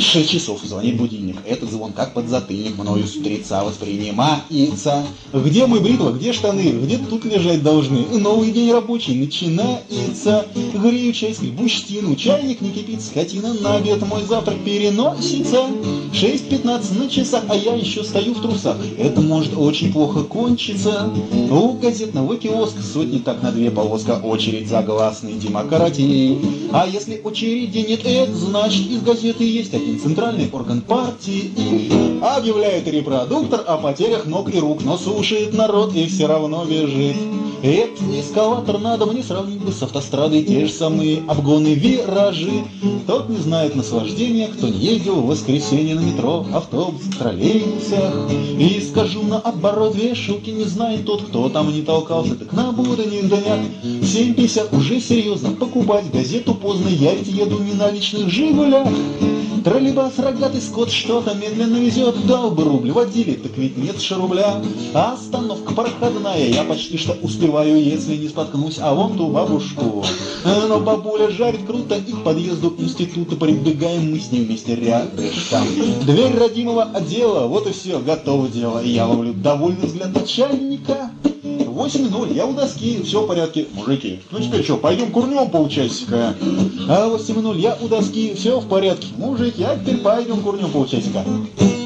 6 часов звонит будильник. Этот звон как подзатыльник мною с утреца воспринимается. Где мой бритва, где штаны, где тут лежать должны? Новый день рабочий начинается. Грею чай, скребу щетину, чайник не кипит, скотина. На обед мой завтрак переносится. 6:15 на часах, а я еще стою в трусах. Это может очень плохо кончиться. У газетного киоска сотни так на 2 полоска. Очередь за гласной демократией. А если очереди нет, это значит из газеты есть один центральный орган партии. Объявляет репродуктор о потерях ног и рук, но слушает народ и все равно бежит. Этот эскалатор надо мне сравнить бы с автострадой, те же самые обгоны, виражи. Тот не знает наслаждения, кто не ездил в воскресенье на метро, автобусах, троллейбусах. И скажу наоборот, вешалки не знает тот, кто там не толкался, так на будни днях. 7:50 уже серьезно покупать газету поздно, я ведь еду не на личных «Жигулях». Троллейбус рогатый скот что-то медленно везет, дал бы рубль водили, так ведь нет же рубля. А остановка проходная, я почти что успеваю, если не споткнусь, а вон ту бабушку. Но бабуля жарит круто, и к подъезду института прибегаем мы с ним вместе рядышком. Дверь родимого отдела, вот и все, готово дело. Я ловлю довольный взгляд начальника. 8:0, я у доски, все в порядке. Мужики, ну теперь что, пойдем курнем полчасика? А 8:0, я у доски, все в порядке. Мужики, а теперь пойдем курнем полчасика.